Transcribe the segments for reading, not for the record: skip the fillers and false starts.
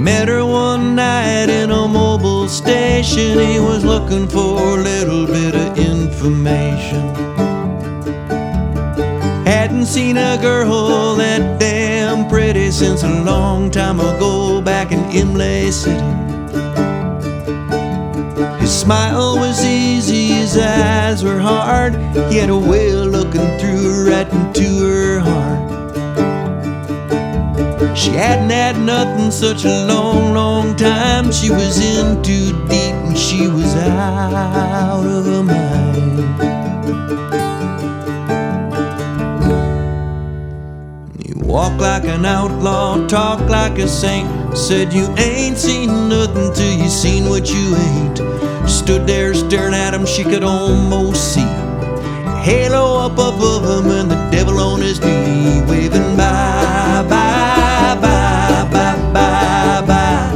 Met her one night in a mobile station. He was looking for a little bit of information. Hadn't seen a girl that damn pretty since a long time ago back in Imlay City. His smile was easy, his eyes were hard. He had a way of looking through right into her heart. She hadn't had nothing such a long, long time. She was in too deep and she was out of her mind. You walk like an outlaw, talk like a saint. Said you ain't seen nothing till you seen what you ain't. Stood there staring at him, she could almost see a halo up above him and the devil on his knee, waving bye, bye, bye, bye, bye, bye.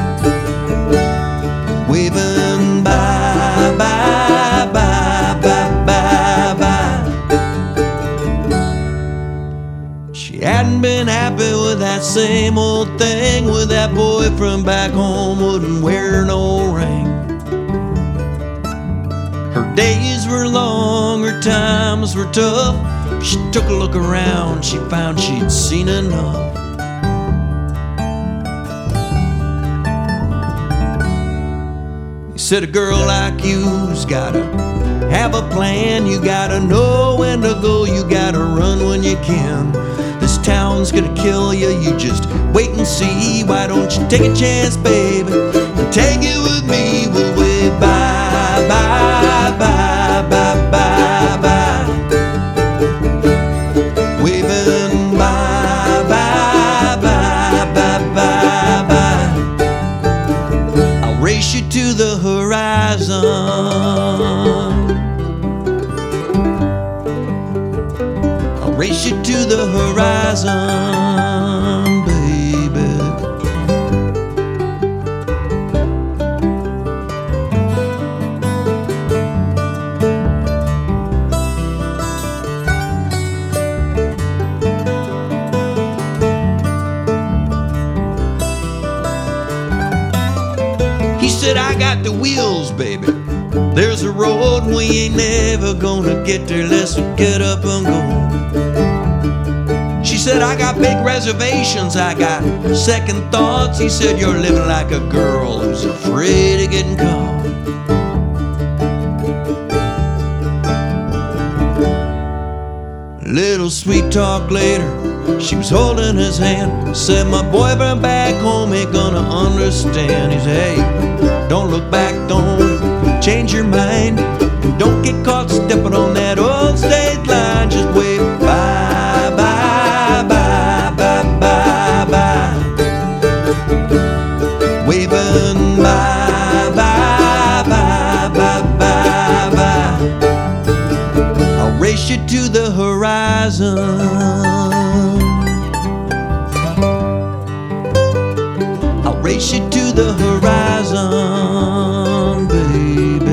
Waving bye, bye, bye, bye, bye, bye. She hadn't been happy with that same old thing, with that boyfriend back home wouldn't wear no ring. Her days were long, her times were tough. She took a look around, she found she'd seen enough. He said a girl like you's gotta have a plan. You gotta know when to go, you gotta run when you can. This town's gonna kill you, you just wait and see. Why don't you take a chance, baby, and take it with me? We'll wave bye, bye, bye, bye, bye, bye. Waving bye, bye, bye, bye, bye, bye. I'll race you to the horizon. I'll race you to the horizon, baby. He said, I got the wheels, baby. There's a road we ain't never gonna get there unless we get up and go. She said, I got big reservations, I got second thoughts. He said, you're living like a girl who's afraid of getting caught. Little sweet talk later, she was holding his hand. Said, my boyfriend back home ain't gonna understand. He said, hey, don't look back, don't change your mind, and don't get caught stepping on that old state line. Just wave bye, bye, bye, bye, bye, bye. Waving bye, bye, bye, bye, bye, bye. I'll race you to the horizon. I'll race you to the horizon, baby.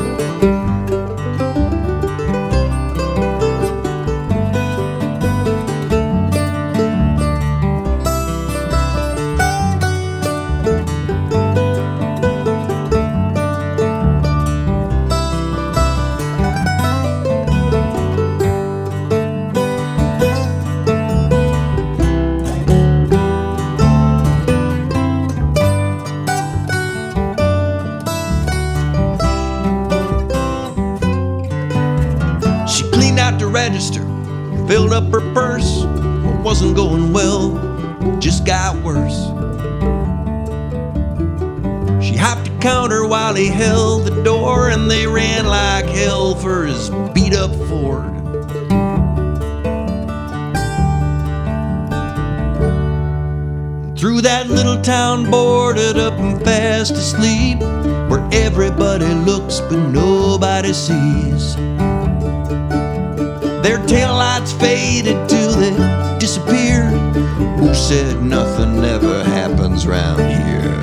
Register, filled up her purse. It wasn't going well, just got worse. She hopped the counter while he held the door, and they ran like hell for his beat-up Ford. Through that little town boarded up and fast asleep, where everybody looks but nobody sees. Their taillights faded till they disappeared. Who said nothing ever happens round here?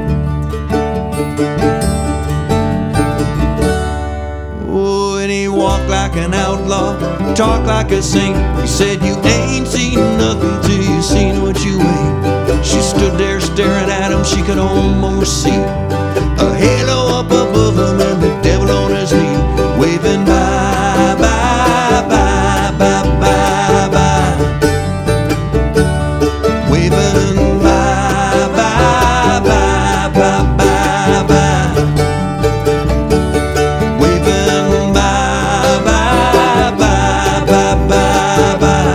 Oh, and he walked like an outlaw, talked like a saint. He said, you ain't seen nothing till you seen what you ain't. She stood there staring at him, she could almost see a halo up above him and the devil on his knee, waving bye, bye, bye, bye, bye, bye. Waving bye, bye, bye, bye, bye, bye. Waving bye, bye, bye, bye, bye, bye.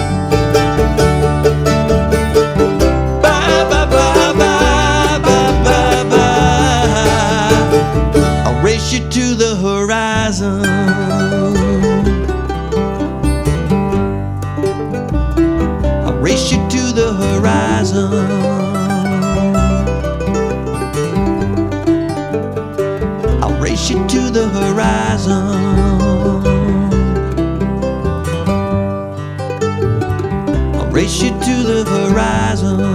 Bye, bye, bye, bye, bye, bye, bye. I'll race you to the horizon. I'll race you to the horizon. I'll race you to the horizon. I'll race you to the horizon.